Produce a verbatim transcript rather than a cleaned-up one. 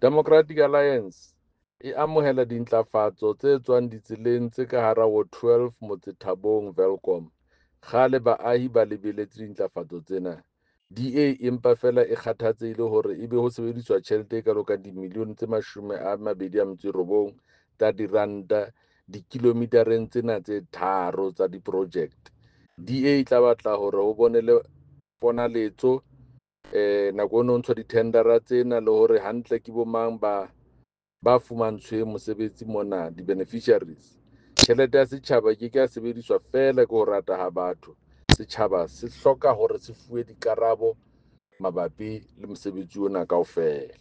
Democratic Alliance e amohela dintlafatso tse tswang ditseleng tse ka hara Ward twelve Motse Thabong Welkom. Kgale baahi ba lebeletse dintlafatso tsena. D A empa fela e kgathatsehile hore ebe ho sebediswa tjhelete e kalo ka dimilione tse mashome a mabedi a metso e robong tsa diranta dikilometereng tsena tse tharo tsa di-project. D A e tla batla hore ho bonele ponaletso eh nako eno ntshwa di-tendera tsena le hore hantle ke bo mang ba ba fumantshwe mosebetsi mona di-beneficiaries. Tjhelete ya setjhaba ke ke ya sebediswa fela ke ho rata ha batho. Setjhaba se hloka hore se fuwe dikarabo mabapi le mosebetsi ona kaofela.